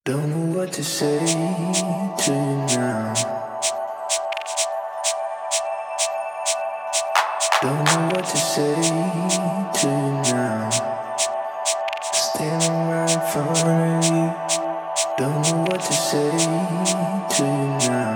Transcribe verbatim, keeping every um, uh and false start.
Don't know what to say to you now. Don't know what to say to you now. Standing right in front of you. Don't know what to say to you now.